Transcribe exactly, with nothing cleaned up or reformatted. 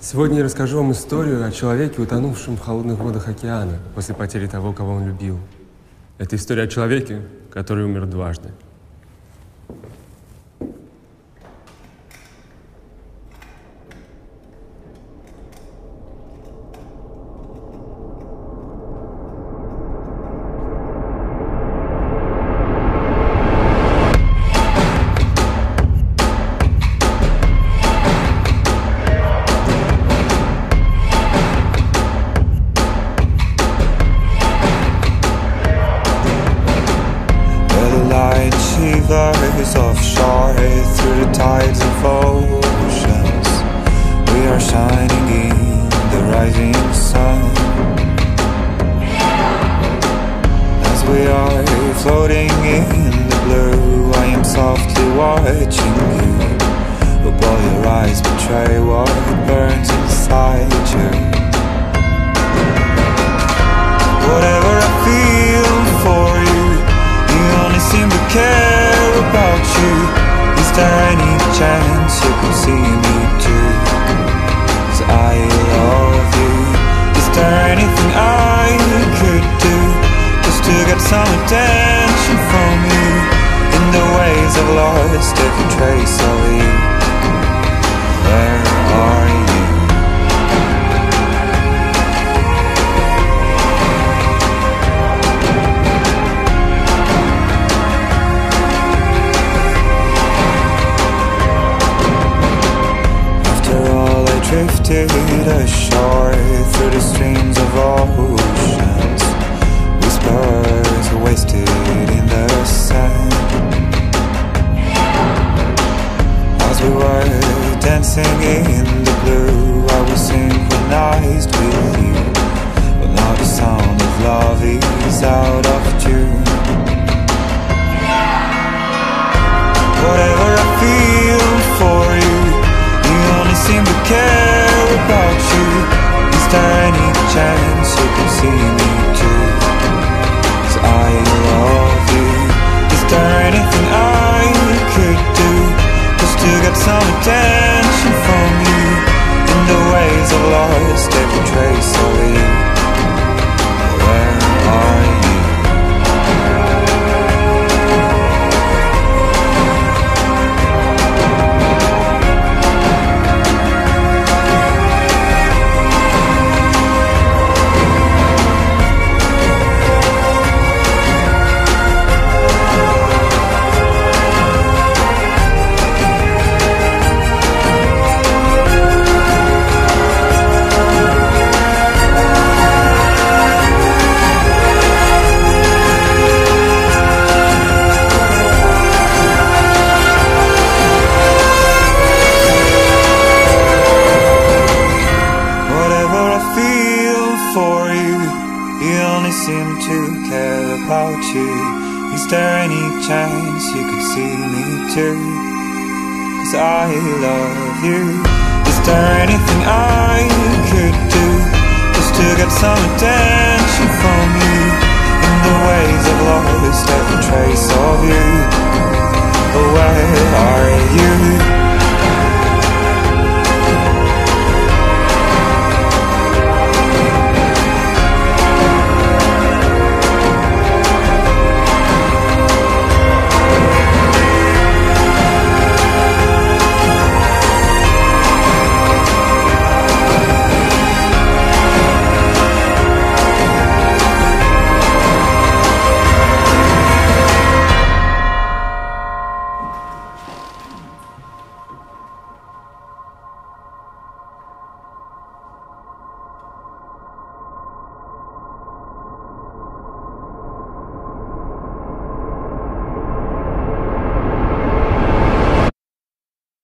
Сегодня я расскажу вам историю о человеке, утонувшем в холодных водах океана после потери того, кого он любил. Это история о человеке, который умер дважды. Shivers offshore through the tides of oceans. We are shining in the rising sun. As we are floating in the blue, I am softly watching you. But all your eyes betray what burns inside you. Whatever I feel for you, you only seem to care about you. Is there any chance you can see me too? 'Cause I love you. Is there anything I could do just to get some attention from you? In the ways I've lost every trace of you. Where are you? Drifted ashore through the streams of oceans. Whispers wasted in the sand. As we were dancing in the blue, I was synchronized with you. But now the sound of love is out of tune. Whatever I feel for you, you only seem to care about you. Is there any chance you can see me too? 'Cause I love you. Is there anything I could do just to get some attention from you? In the ways I've lost every trace of you. Where are you? Seem to care about you. Is there any chance you could see me too? 'Cause I love you. Is there anything I could do just to get some attention from you? In the ways of love